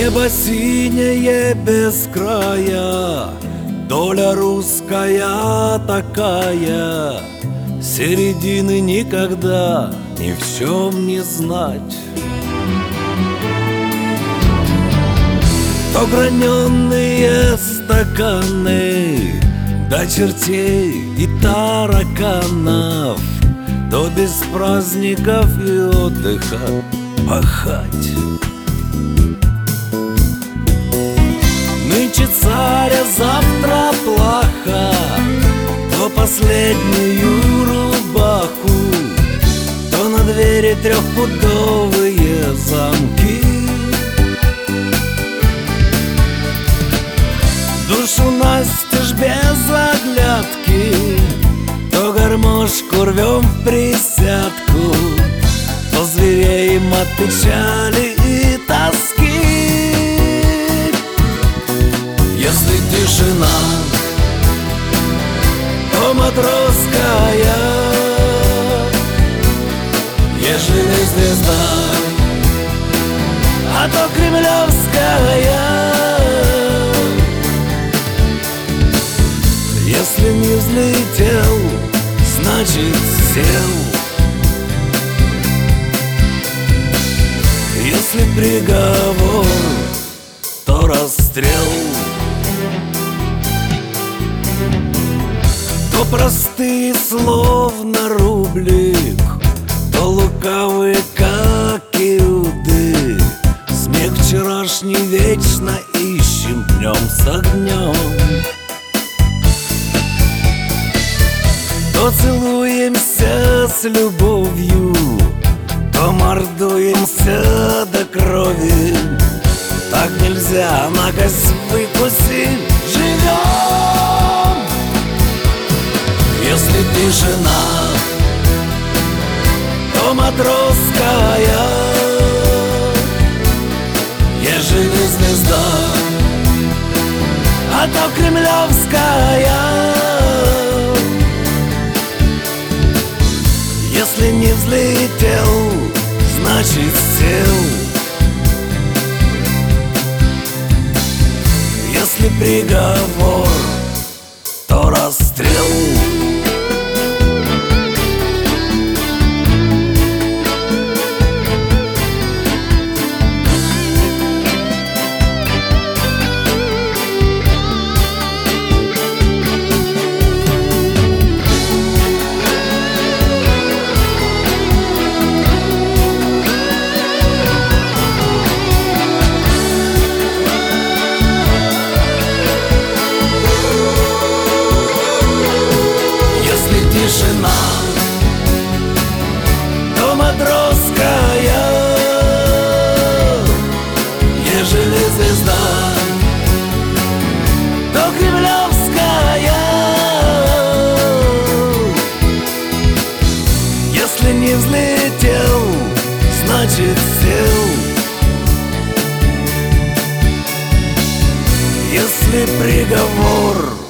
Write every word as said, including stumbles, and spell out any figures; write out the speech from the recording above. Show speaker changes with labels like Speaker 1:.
Speaker 1: Небо синее без края, доля русская такая, середины никогда ни в чем не знать. То граненые стаканы до чертей и тараканов, то без праздников и отдыха пахать. Нынче царя, завтра плаха, то последнюю рубаху, то на двери трехпудовые замки. Душу настежь без оглядки, то гармошку рвем в присядку, то звереем от печали и тоски. Если тишина, то матросская, ежели звезда, а то кремлевская. Если не взлетел, значит сел. Если приговор, то расстрел. То простые словно рублик, то лукавые, как Иуды. Смех вчерашний вечно ищем днем с огнем. То целуемся с любовью, то мордуемся до крови. Так нельзя, на кость выкуси, живем. Если тишина, то матросская, ежели звезда, а то кремлевская. Если не взлетел, значит сел. Если приговор, то расстрел. Тишина, то матросская, ежели звезда, то кремлевская. Если не взлетел, значит сел. Если приговор,